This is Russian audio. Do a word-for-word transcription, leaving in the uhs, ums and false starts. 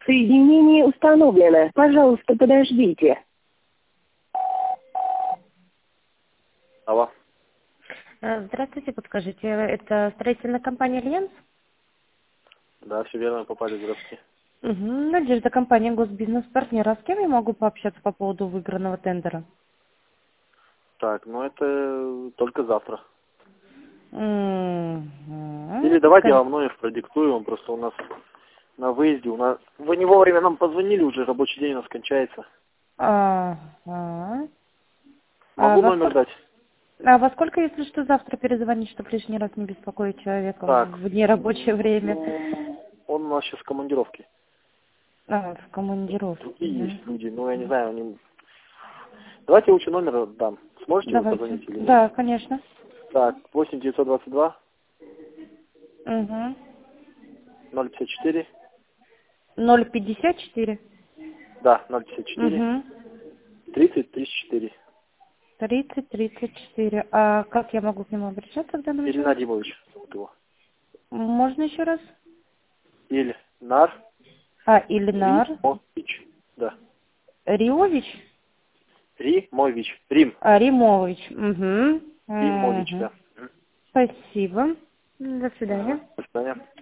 Соединение установлено. Пожалуйста, подождите. Алло. Э, Здравствуйте, подскажите, это строительная компания «Альянс»? Да, все верно, попали, здравствуйте. Угу. Надежда, компания «Госбизнес-партнер». А с кем я могу пообщаться по поводу выигранного тендера? Так, ну это только завтра. Угу. Или давайте я вам номер продиктую, он просто у нас на выезде. У нас... Вы не вовремя нам позвонили, уже рабочий день у нас кончается. Ага. А Могу во номер сколько, дать? а во сколько, если что, завтра перезвонить, чтобы лишний раз не беспокоить человека Так. в нерабочее время? Он у нас сейчас в командировке. А, в командировке. Другие Да. есть люди, но я не знаю, они... Давайте я лучше номер дам. Сможете вы Давайте. позвонить или нет? Да, конечно. Так, восемь девятьсот двадцать два Угу. ноль пятьдесят четыре. ноль пятьдесят четыре. Да, ноль пятьдесят четыре. Угу. тридцать тридцать четыре. тридцать тридцать четыре. А как я могу к нему обращаться в данном Ильнар случае? Димович зовут его. Можно еще раз? Ильнар А, Ильнар Римович. Да. Риович? Римович. Рим. А, Римович. Угу. Римович, Угу. да. Спасибо. До свидания. До свидания.